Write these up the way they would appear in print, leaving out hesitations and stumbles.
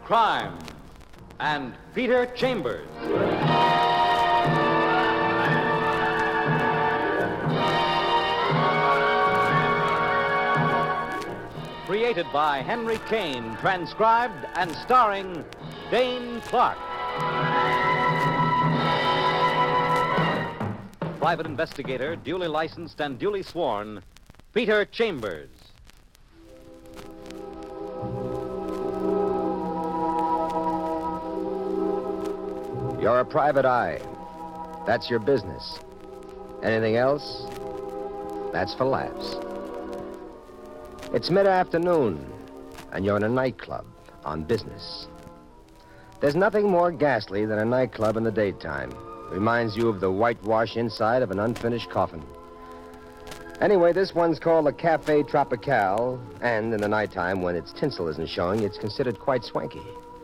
crime and Peter Chambers. Created by Henry Kane, transcribed and starring Dane Clark. Private investigator, duly licensed and duly sworn, Peter Chambers. You're a private eye. That's your business. Anything else? That's for laughs. It's mid-afternoon, and you're in a nightclub on business. There's nothing more ghastly than a nightclub in the daytime. Reminds you of the whitewash inside of an unfinished coffin. Anyway, this one's called the Café Tropical, and in the nighttime, when its tinsel isn't showing, it's considered quite swanky.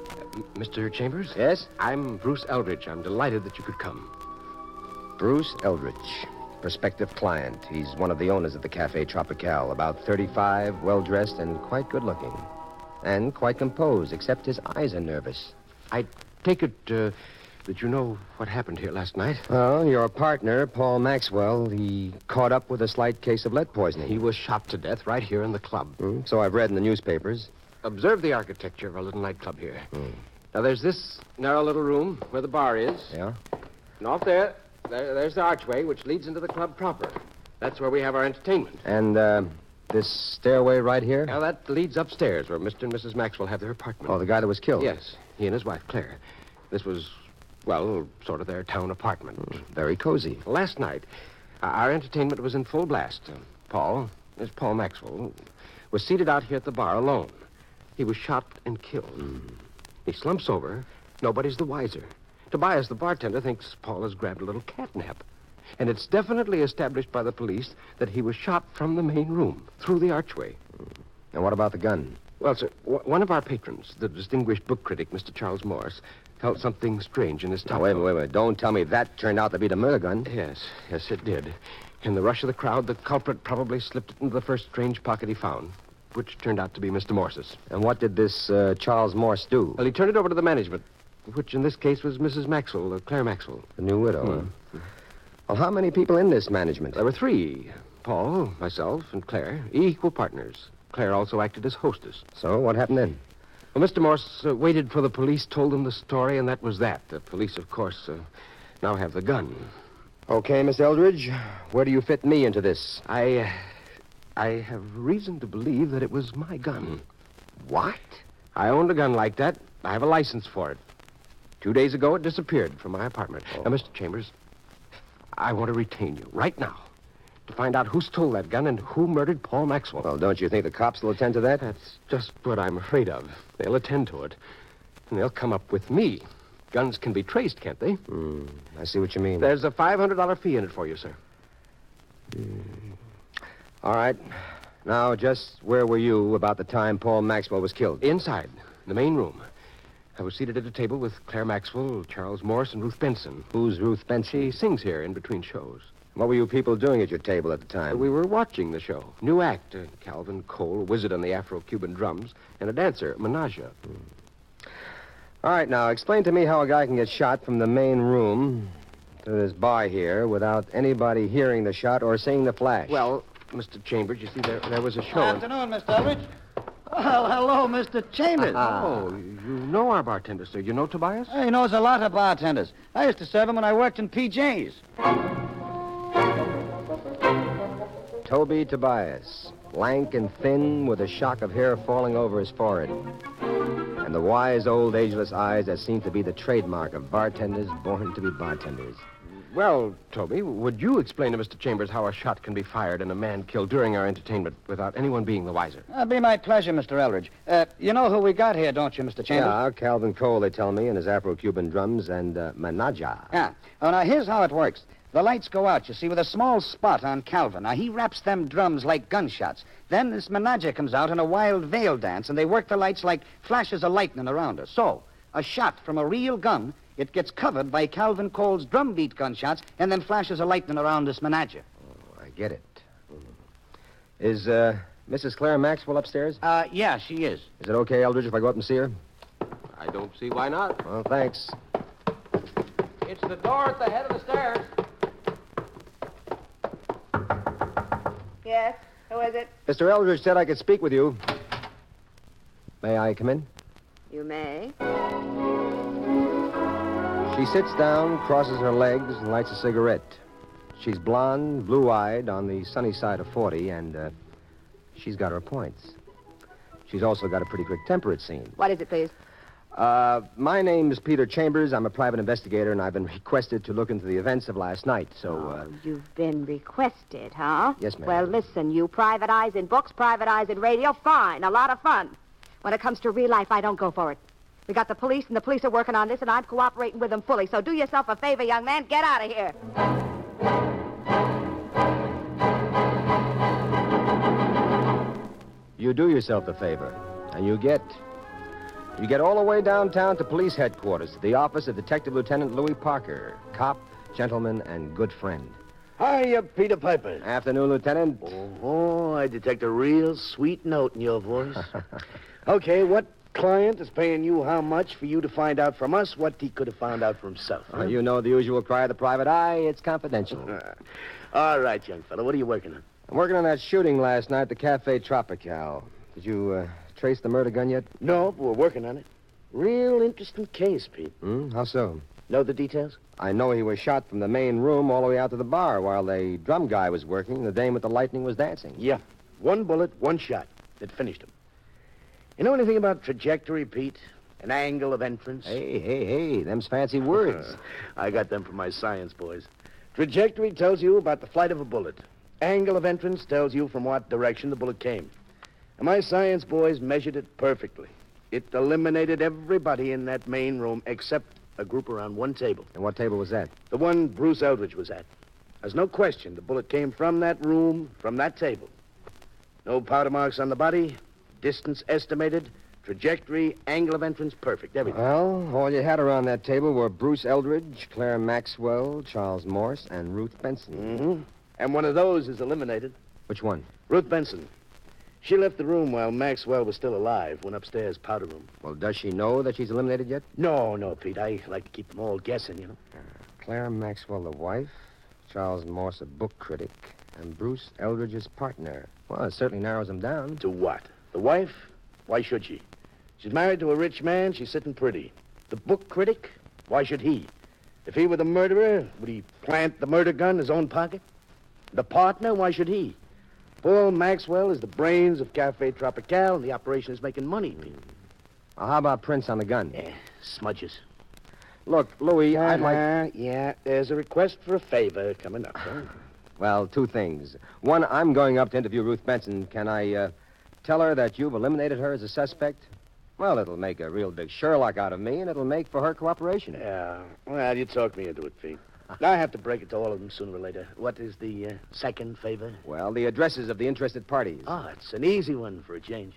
Mr. Chambers? Yes? I'm Bruce Eldridge. I'm delighted that you could come. Bruce Eldridge, prospective client. He's one of the owners of the Café Tropical, about 35, well-dressed, and quite good-looking. And quite composed, except his eyes are nervous. I take it that you know what happened here last night. Well, your partner, Paul Maxwell, he caught up with a slight case of lead poisoning. He was shot to death right here in the club. So I've read in the newspapers. Observe the architecture of our little nightclub here. Now, there's this narrow little room where the bar is. Yeah? And off there's the archway which leads into the club proper. That's where we have our entertainment. And, this stairway right here? Now, that leads upstairs where Mr. and Mrs. Maxwell have their apartment. Oh, the guy that was killed? Yes, he and his wife, Claire. This was, well, sort of their town apartment. Very cozy. Last night, our entertainment was in full blast. Paul Maxwell, was seated out here at the bar alone. He was shot and killed. He slumps over. Nobody's the wiser. Tobias, the bartender, thinks Paul has grabbed a little catnap. And it's definitely established by the police that he was shot from the main room, through the archway. And what about the gun? Well, sir, one of our patrons, the distinguished book critic, Mr. Charles Morse, felt something strange in his top. Now, wait. Don't tell me that turned out to be the murder gun. Yes, it did. In the rush of the crowd, the culprit probably slipped it into the first strange pocket he found, which turned out to be Mr. Morse's. And what did this Charles Morse do? Well, he turned it over to the management, which in this case was Mrs. Maxwell, Claire Maxwell. The new widow, huh? Well, how many people in this management? There were three. Paul, myself, and Claire, equal partners. Claire also acted as hostess. So, what happened then? Well, Mr. Morse waited for the police, told them the story, and that was that. The police, of course, now have the gun. Okay, Miss Eldridge, where do you fit me into this? I have reason to believe that it was my gun. What? I owned a gun like that. I have a license for it. 2 days ago, it disappeared from my apartment. Now, Mr. Chambers, I want to retain you right now to find out who stole that gun and who murdered Paul Maxwell. Well, don't you think the cops will attend to that? That's just what I'm afraid of. They'll attend to it, and they'll come up with me. Guns can be traced, can't they? I see what you mean. There's a $500 fee in it for you, sir. All right. Now, just where were you about the time Paul Maxwell was killed? Inside, the main room. I was seated at a table with Claire Maxwell, Charles Morse, and Ruth Benson. Who's Ruth Benson? She sings here in between shows. What were you people doing at your table at the time? We were watching the show. New act, Calvin Cole, a wizard on the Afro-Cuban drums, and a dancer, Menaja. All right, now, explain to me how a guy can get shot from the main room to this bar here without anybody hearing the shot or seeing the flash. Well, Mr. Chambers, you see, there was a show. Good afternoon, Mr. Eldridge. Oh, hello, Mr. Chambers. Oh, you know our bartender, sir. You know Tobias? He knows a lot of bartenders. I used to serve him when I worked in PJ's. Toby Tobias, lank and thin with a shock of hair falling over his forehead. And the wise, old, ageless eyes that seem to be the trademark of bartenders born to be bartenders. Well, Toby, would you explain to Mr. Chambers how a shot can be fired and a man killed during our entertainment without anyone being the wiser? It'll be my pleasure, Mr. Eldridge. You know who we got here, don't you, Mr. Chambers? Yeah, Calvin Cole, they tell me, and his Afro-Cuban drums, and Menaja. Yeah. Oh, now, here's how it works. The lights go out, you see, with a small spot on Calvin. Now, he wraps them drums like gunshots. Then this Menaja comes out in a wild veil dance, and they work the lights like flashes of lightning around us. So, a shot from a real gun, it gets covered by Calvin Cole's drum beat gunshots and then flashes of lightning around this Menaja. Oh, I get it. Is Mrs. Claire Maxwell upstairs? Yeah, she is. Is it okay, Eldridge, if I go up and see her? I don't see why not. Well, thanks. It's the door at the head of the stairs. Yes? Who is it? Mr. Eldridge said I could speak with you. May I come in? You may. She sits down, crosses her legs, and lights a cigarette. She's blonde, blue-eyed, on the sunny side of 40, and she's got her points. She's also got a pretty quick temper, it seems. What is it, please? My name is Peter Chambers. I'm a private investigator, and I've been requested to look into the events of last night, so, You've been requested, huh? Yes, ma'am. Well, listen, you private eyes in books, private eyes in radio, fine, a lot of fun. When it comes to real life, I don't go for it. We got the police, and the police are working on this, and I'm cooperating with them fully. So do yourself a favor, young man. Get out of here. You do yourself a favor, and you get all the way downtown to police headquarters, the office of Detective Lieutenant Louis Parker, cop, gentleman, and good friend. Hiya, Peter Piper. Afternoon, Lieutenant. Oh, I detect a real sweet note in your voice. Okay, what client is paying you how much for you to find out from us what he could have found out for himself? Huh? You know the usual cry of the private eye. It's confidential. All right, young fella. What are you working on? I'm working on that shooting last night at the Cafe Tropical. Did you trace the murder gun yet? No, but we're working on it. Real interesting case, Pete. How so? Know the details? I know he was shot from the main room all the way out to the bar while the drum guy was working and the dame with the lightning was dancing. Yeah. One bullet, one shot. It finished him. You know anything about trajectory, Pete? An angle of entrance? Hey, them's fancy words. I got them from my science boys. Trajectory tells you about the flight of a bullet. Angle of entrance tells you from what direction the bullet came. And my science boys measured it perfectly. It eliminated everybody in that main room except a group around one table. And what table was that? The one Bruce Eldridge was at. There's no question the bullet came from that room, from that table. No powder marks on the body, distance estimated, trajectory, angle of entrance, perfect, everything. Well, all you had around that table were Bruce Eldridge, Claire Maxwell, Charles Morse, and Ruth Benson. Mm-hmm. And one of those is eliminated. Which one? Ruth Benson. She left the room while Maxwell was still alive, went upstairs, powder room. Well, does she know that she's eliminated yet? No, Pete. I like to keep them all guessing, you know. Claire Maxwell, the wife, Charles Morse, a book critic, and Bruce Eldridge's partner. Well, it certainly narrows them down. To what? The wife? Why should she? She's married to a rich man. She's sitting pretty. The book critic? Why should he? If he were the murderer, would he plant the murder gun in his own pocket? The partner? Why should he? Paul Maxwell is the brains of Cafe Tropical, and the operation is making money, Pete. Well, how about prints on the gun? Yeah, smudges. Look, Louis, I'd like... Yeah, there's a request for a favor coming up, huh? Well, two things. One, I'm going up to interview Ruth Benson. Can I tell her that you've eliminated her as a suspect? Well, it'll make a real big Sherlock out of me, and it'll make for her cooperation. Yeah, well, you talked me into it, Pete. I have to break it to all of them sooner or later. What is the second favor? Well, the addresses of the interested parties. Oh, it's an easy one for a change.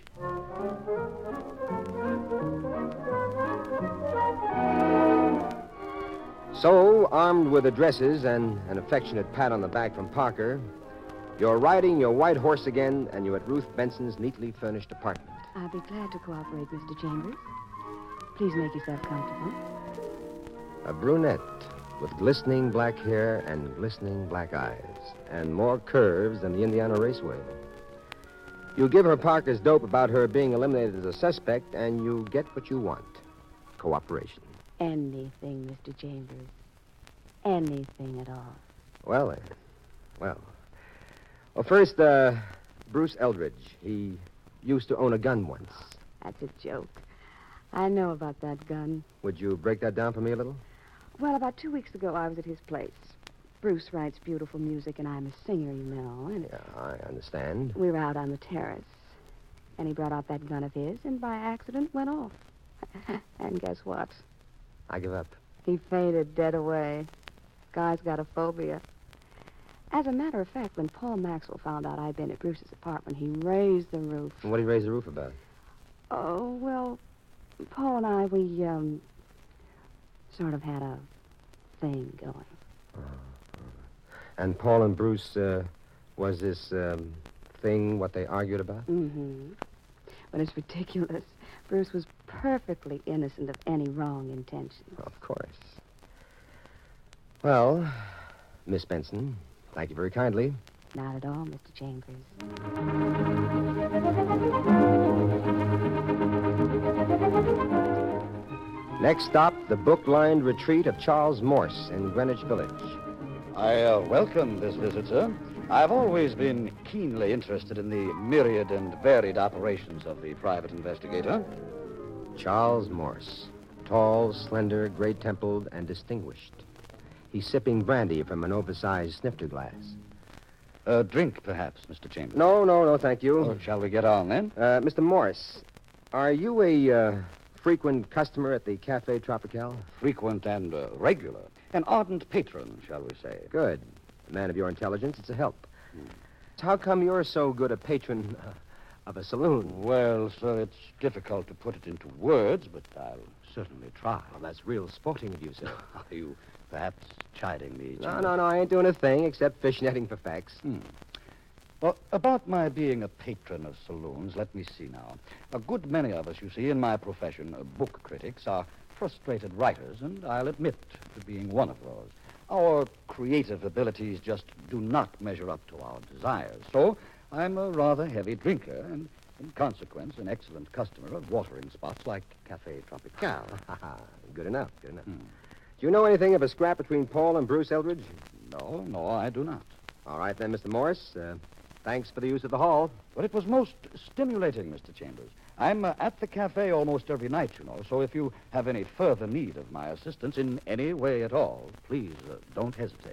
So, armed with addresses and an affectionate pat on the back from Parker, you're riding your white horse again, and you're at Ruth Benson's neatly furnished apartment. I'll be glad to cooperate, Mr. Chambers. Please make yourself comfortable. A brunette with glistening black hair and glistening black eyes, and more curves than the Indiana Raceway. You give her Parker's dope about her being eliminated as a suspect, and you get what you want. Cooperation. Anything, Mr. Chambers. Anything at all. Well, first, Bruce Eldridge. He used to own a gun once. That's a joke. I know about that gun. Would you break that down for me a little? Well, about 2 weeks ago, I was at his place. Bruce writes beautiful music, and I'm a singer, you know. And Yeah, I understand. we were out on the terrace, and he brought out that gun of his, and by accident went off. And guess what? I give up. He fainted dead away. Guy's got a phobia. As a matter of fact, when Paul Maxwell found out I'd been at Bruce's apartment, he raised the roof. And what did he raise the roof about? Oh, well, Paul and I, we, sort of had a thing going. And Paul and Bruce, was this thing what they argued about? Mm-hmm. But it's ridiculous. Bruce was perfectly innocent of any wrong intention. Of course. Well, Miss Benson, thank you very kindly. Not at all, Mr. Chambers. Next stop, the book-lined retreat of Charles Morse in Greenwich Village. I welcome this visit, sir. I've always been keenly interested in the myriad and varied operations of the private investigator. Charles Morse. Tall, slender, gray-templed, and distinguished. He's sipping brandy from an oversized snifter glass. A drink, perhaps, Mr. Chambers? No, thank you. Oh, shall we get on, then? Mr. Morse, are you a frequent customer at the Cafe Tropical? Frequent and regular. An ardent patron, shall we say. Good. A man of your intelligence, it's a help. How come you're so good a patron of a saloon? Well, sir, it's difficult to put it into words, but I'll certainly try. Well, that's real sporting of you, sir. Are you perhaps chiding me? No, I ain't doing a thing except fishnetting for facts. Well, about my being a patron of saloons, let me see now. A good many of us, you see, in my profession, book critics, are frustrated writers, and I'll admit to being one of those. Our creative abilities just do not measure up to our desires. So I'm a rather heavy drinker, and in consequence, an excellent customer of watering spots like Cafe Tropical. Good enough. Do you know anything of a scrap between Paul and Bruce Eldridge? No, I do not. All right, then, Mr. Morse. Thanks for the use of the hall. But it was most stimulating, Mr. Chambers. I'm at the cafe almost every night, you know, so if you have any further need of my assistance in any way at all, please don't hesitate.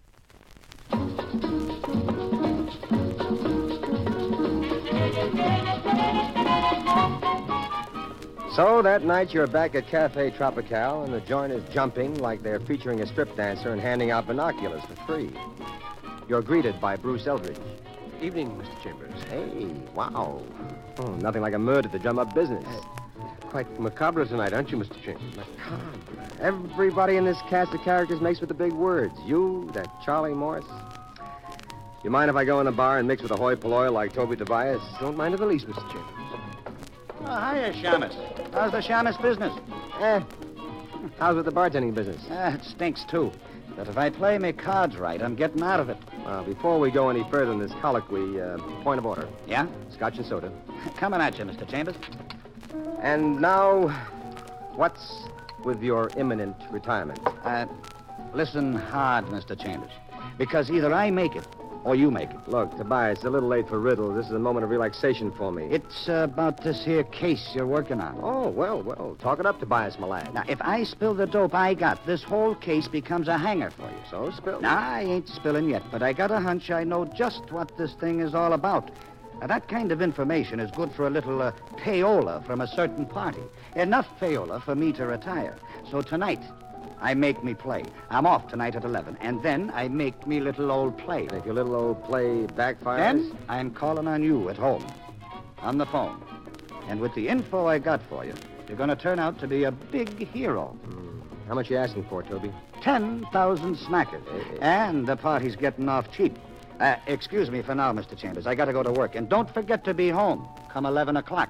So that night you're back at Cafe Tropical, and the joint is jumping like they're featuring a strip dancer and handing out binoculars for free. You're greeted by Bruce Eldridge. Evening, Mr. Chambers. Hey, wow. Oh, nothing like a murder to drum up business. Quite macabre tonight, aren't you, Mr. Chambers? Macabre. Everybody in this cast of characters makes with the big words. You, that Charlie Morse. You mind if I go in the bar and mix with a hoi polloi like Toby Tobias? Don't mind in the least, Mr. Chambers. Oh, hiya, Shamus. How's the Shamus business? How's with the bartending business? It stinks, too. But if I play me cards right, I'm getting out of it. Well, before we go any further in this colloquy, point of order. Yeah? Scotch and soda. Coming at you, Mr. Chambers. And now, what's with your imminent retirement? Listen hard, Mr. Chambers. Because either I make it or you make it. Look, Tobias, it's a little late for riddle. This is a moment of relaxation for me. It's about this here case you're working on. Oh, well, talk it up, Tobias, my lad. Now, if I spill the dope I got, this whole case becomes a hanger for you. So spill. Now, I ain't spilling yet, but I got a hunch I know just what this thing is all about. Now, that kind of information is good for a little payola from a certain party. Enough payola for me to retire. So tonight, I make me play. I'm off tonight at 11, and then I make me little old play. If your little old play backfires? Then I'm calling on you at home, on the phone. And with the info I got for you, you're going to turn out to be a big hero. How much you asking for, Toby? 10,000 smackers. And the party's getting off cheap. Excuse me for now, Mr. Chambers. I got to go to work. And don't forget to be home come 11 o'clock.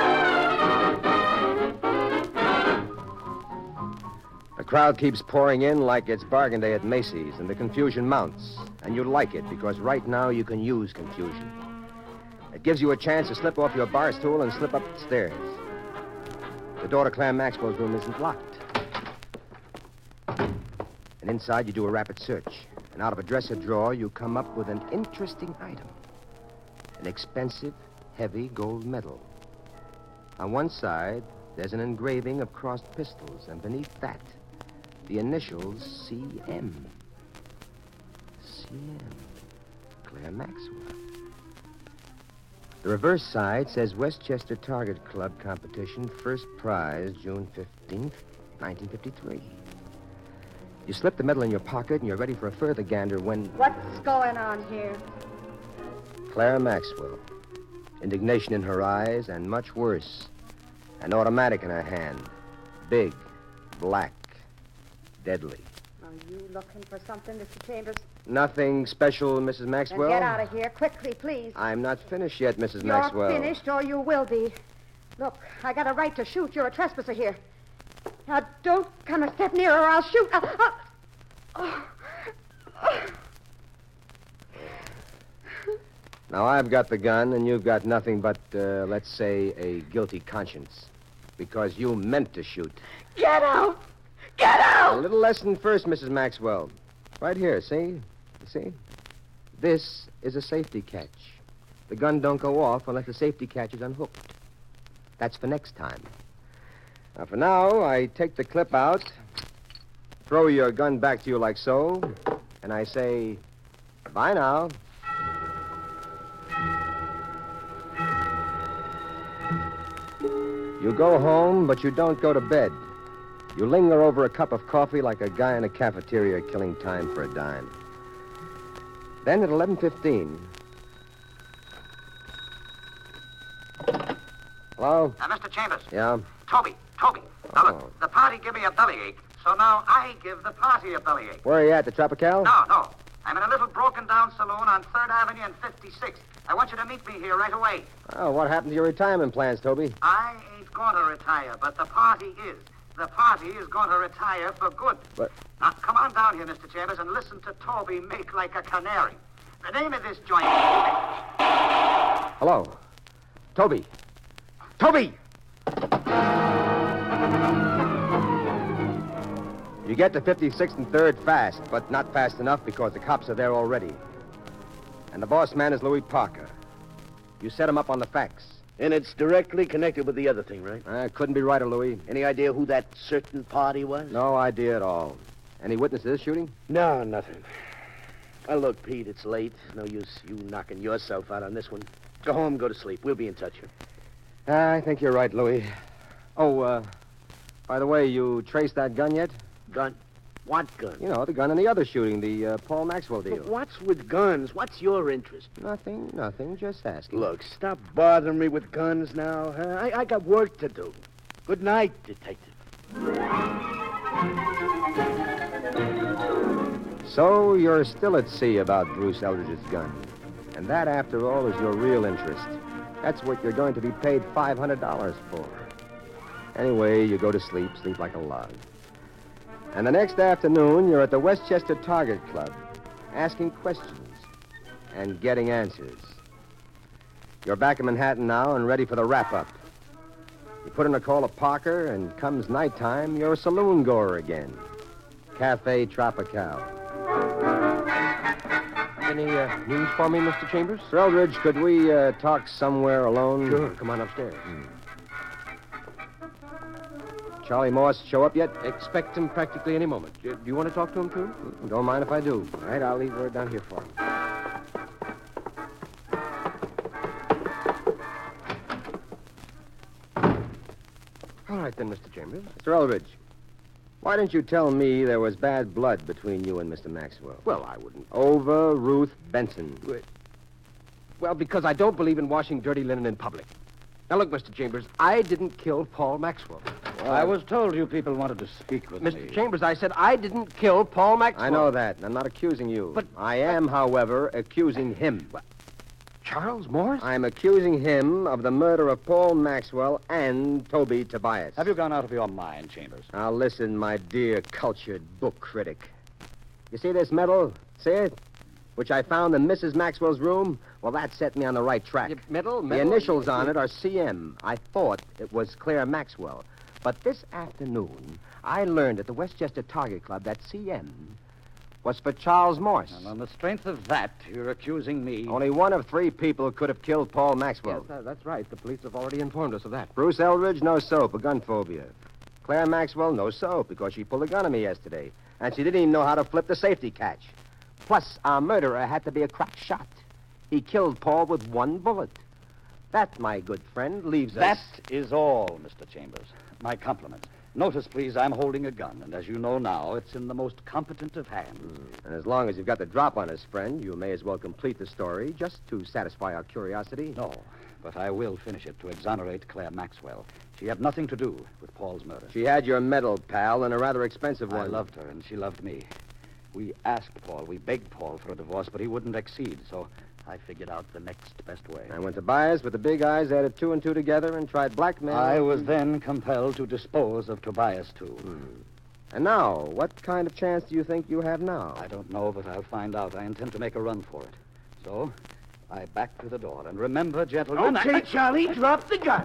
The crowd keeps pouring in like it's bargain day at Macy's, and the confusion mounts. And you like it, because right now you can use confusion. It gives you a chance to slip off your bar stool and slip up the stairs. The door to Claire Maxwell's room isn't locked. And inside you do a rapid search. And out of a dresser drawer, you come up with an interesting item. An expensive, heavy gold medal. On one side, there's an engraving of crossed pistols, and beneath that, the initials CM. CM. Claire Maxwell. The reverse side says Westchester Target Club competition, first prize, June 15th, 1953. You slip the medal in your pocket, and you're ready for a further gander when... What's going on here? Clara Maxwell. Indignation in her eyes, and much worse. An automatic in her hand. Big, black, deadly. Are you looking for something, Mr. Chambers? Nothing special, Mrs. Then Maxwell? get out of here quickly, please. I'm not finished yet, Mrs. You're Maxwell. finished, or you will be. Look, I got a right to shoot. You're a trespasser here. Now, don't come a step nearer, or I'll shoot. Now, I've got the gun, and you've got nothing but, let's say, a guilty conscience. Because you meant to shoot. Get out! Get out! A little lesson first, Mrs. Maxwell. Right here, see? You see? This is a safety catch. The gun don't go off unless the safety catch is unhooked. That's for next time. Now, for now, I take the clip out, throw your gun back to you like so, and I say, bye now. You go home, but you don't go to bed. You linger over a cup of coffee like a guy in a cafeteria killing time for a dime. Then at 11:15... Hello? Mr. Chambers. Yeah? Toby. Now, Oh. look, the party give me a bellyache, so now I give the party a bellyache. Where are you at, the Tropical? No. I'm in a little broken-down saloon on 3rd Avenue and 56th. I want you to meet me here right away. Oh, what happened to your retirement plans, Toby? I ain't going to retire, but the party is. The party is going to retire for good. But- Now, come on down here, Mr. Chambers, and listen to Toby make like a canary. The name of this joint... Hello? Toby! Toby! You get to 56th and 3rd fast, but not fast enough because the cops are there already. And the boss man is Louis Parker. You set him up on the facts. And it's directly connected with the other thing, right? Couldn't be righter, Louis. Any idea who that certain party was? No idea at all. Any witness to this shooting? No, nothing. Well, look, Pete, it's late. No use you knocking yourself out on this one. Go home, go to sleep. We'll be in touch. I think you're right, Louis. Oh, by the way, you traced that gun yet? Gun? What gun? You know, the gun in the other shooting, the Paul Maxwell deal. Look, what's with guns? What's your interest? Nothing, just asking. Look, stop bothering me with guns now. Huh? I got work to do. Good night, detective. So you're still at sea about Bruce Eldridge's gun. And that, after all, is your real interest. That's what you're going to be paid $500 for. Anyway, you go to sleep like a log. And the next afternoon, you're at the Westchester Target Club, asking questions and getting answers. You're back in Manhattan now and ready for the wrap-up. You put in a call to Parker, and comes nighttime, you're a saloon goer again. Cafe Tropical. Any news for me, Mr. Chambers? Sir Eldridge, could we talk somewhere alone? Sure. Come on upstairs. Charlie Morse show up yet? Expect him practically any moment. Do you want to talk to him, too? Don't mind if I do. All right, I'll leave word down here for him. All right, then, Mr. Chambers. Sir Eldridge, why didn't you tell me there was bad blood between you and Mr. Maxwell? Well, I wouldn't. Over Ruth Benson. Well, because I don't believe in washing dirty linen in public. Now, look, Mr. Chambers, I didn't kill Paul Maxwell. Well, I was told you people wanted to speak with me. Mr. Chambers, I said I didn't kill Paul Maxwell. I know that, and I'm not accusing you. But- I am, however, accusing him. Charles Morse? I'm accusing him of the murder of Paul Maxwell and Toby Tobias. Have you gone out of your mind, Chambers? Now, listen, my dear cultured book critic. You see this medal? See it? Which I found in Mrs. Maxwell's room? Well, that set me on the right track. Medal? The initials on it are CM. I thought it was Claire Maxwell. But this afternoon, I learned at the Westchester Target Club that CM was for Charles Morse. And on the strength of that, you're accusing me. Only one of 3 people could have killed Paul Maxwell. Yes, that's right. The police have already informed us of that. Bruce Eldridge, no soap, a gun phobia. Claire Maxwell, no soap, because she pulled a gun on me yesterday. And she didn't even know how to flip the safety catch. Plus, our murderer had to be a crack shot. He killed Paul with 1 bullet. That, my good friend, leaves us... That is all, Mr. Chambers. My compliments. Notice, please, I'm holding a gun, and as you know now, it's in the most competent of hands. And as long as you've got the drop on us, friend, you may as well complete the story, just to satisfy our curiosity. No, but I will finish it to exonerate Claire Maxwell. She had nothing to do with Paul's murder. She had your medal, pal, and a rather expensive one. I loved her, and she loved me. We asked Paul, we begged Paul for a divorce, but he wouldn't accede, so I figured out the next best way. And when Tobias with the big eyes added two and two together and tried blackmail... I was then compelled to dispose of Tobias, too. And now, what kind of chance do you think you have now? I don't know, but I'll find out. I intend to make a run for it. So, I back to the door. And remember, gentlemen... Okay, Charlie, drop the gun.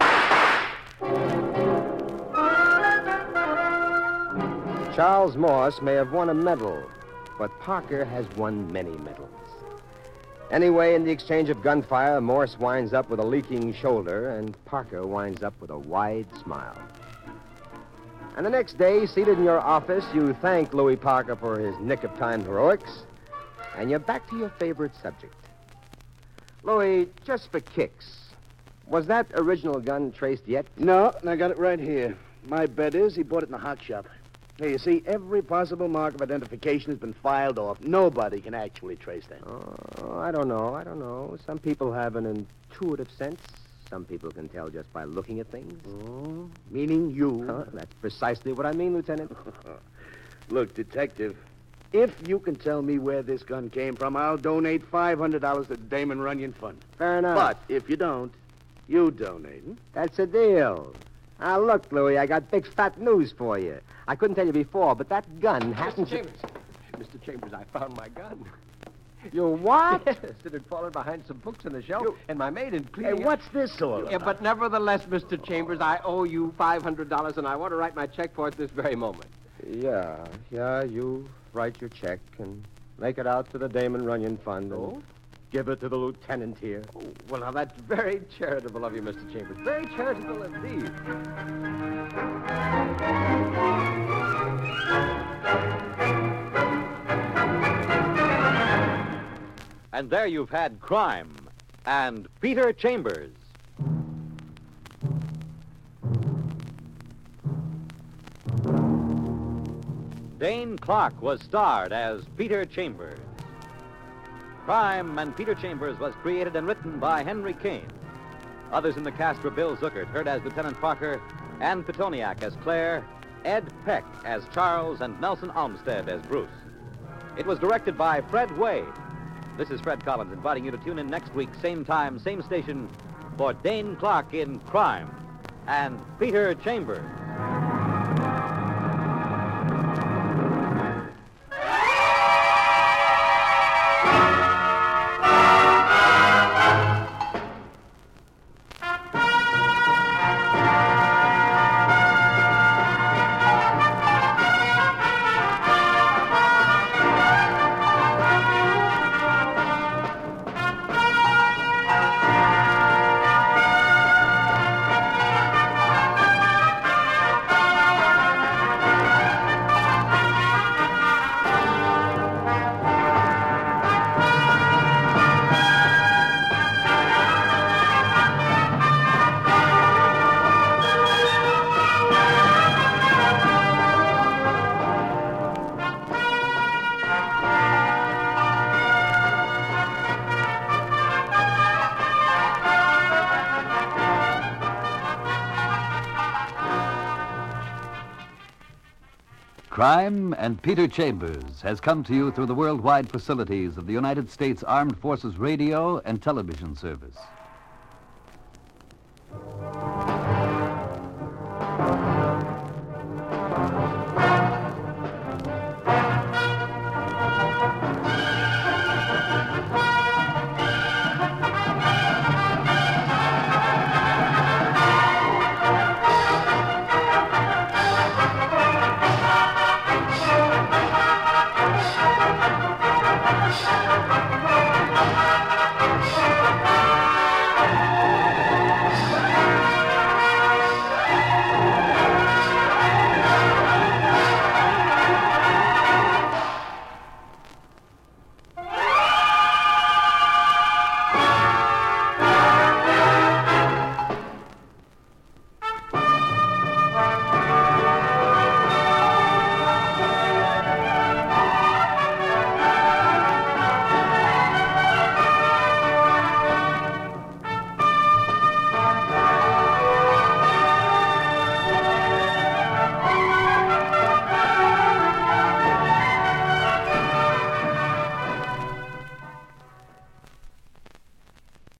Charles Morse may have won a medal, but Parker has won many medals. Anyway, in the exchange of gunfire, Morse winds up with a leaking shoulder, and Parker winds up with a wide smile. And the next day, seated in your office, you thank Louis Parker for his nick-of-time heroics, and you're back to your favorite subject. Louis, just for kicks, was that original gun traced yet? No, and I got it right here. My bet is he bought it in the hot shop. Here, you see, every possible mark of identification has been filed off. Nobody can actually trace that. Oh, I don't know. Some people have an intuitive sense. Some people can tell just by looking at things. Oh, meaning you. That's precisely what I mean, Lieutenant. Look, Detective, if you can tell me where this gun came from, I'll donate $500 to the Damon Runyon Fund. Fair enough. But if you don't, you donate. That's a deal. Now, look, Louis, I got big fat news for you. I couldn't tell you before, but that gun hasn't... Mr. Chambers, I found my gun. You what? Yes, it had fallen behind some books on the shelf, and my maid had Hey, cleaned it. what's this all about? Yeah, but nevertheless, Mr. Chambers, I owe you $500, and I want to write my check for it this very moment. Yeah, you write your check and make it out to the Damon Runyon Fund and give it to the lieutenant here. Oh, well, now, that's very charitable of you, Mr. Chambers. Very charitable indeed. And there you've had Crime and Peter Chambers. Dane Clark was starred as Peter Chambers. Crime and Peter Chambers was created and written by Henry Kane. Others in the cast were Bill Zuckert, heard as Lieutenant Parker, Ann Petoniak as Claire, Ed Peck as Charles, and Nelson Olmsted as Bruce. It was directed by Fred Wade. This is Fred Collins inviting you to tune in next week, same time, same station, for Dane Clark in Crime and Peter Chambers. Crime and Peter Chambers has come to you through the worldwide facilities of the United States Armed Forces Radio and Television Service.